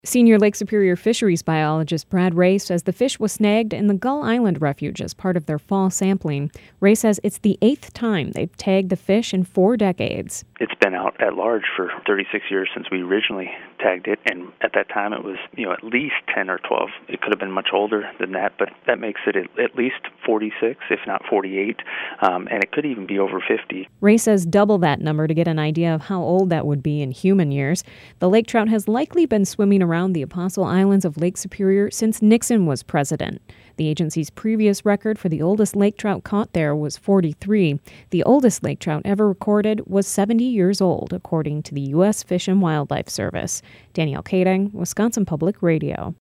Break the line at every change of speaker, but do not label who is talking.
Senior Lake Superior fisheries biologist Brad Ray says the fish was snagged in the Gull Island refuge as part of their fall sampling. Ray says it's the 8th time they've tagged the fish in 4 decades.
It's been out at large for 36 years since we originally tagged it, and at that time it was, at least 10 or 12. It could have been much older than that, but that makes it at least 46, if not 48, and it could even be over 50.
Ray says double that number to get an idea of how old that would be in human years. The lake trout has likely been swimming around the Apostle Islands of Lake Superior since Nixon was president. The agency's previous record for the oldest lake trout caught there was 43. The oldest lake trout ever recorded was 70 years old, according to the U.S. Fish and Wildlife Service. Danielle Kading, Wisconsin Public Radio.